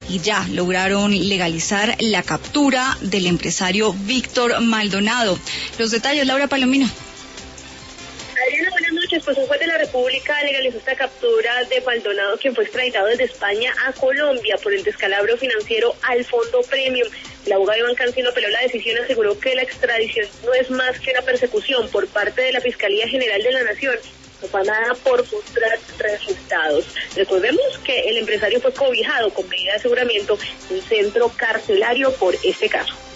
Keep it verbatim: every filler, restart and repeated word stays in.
y ya lograron legalizar la captura del empresario Víctor Maldonado. Los detalles, Laura Palomino. Adriana, buenas noches. Pues un juez de la República legalizó esta captura de Maldonado, quien fue extraditado desde España a Colombia por el descalabro financiero al Fondo Premium. El abogado Iván Cancino apeló la decisión y aseguró que la extradición no es más que una persecución por parte de la Fiscalía General de la Nación, afanada por mostrar resultados. Recordemos que el empresario fue cobijado con medida de aseguramiento en un centro carcelario por este caso.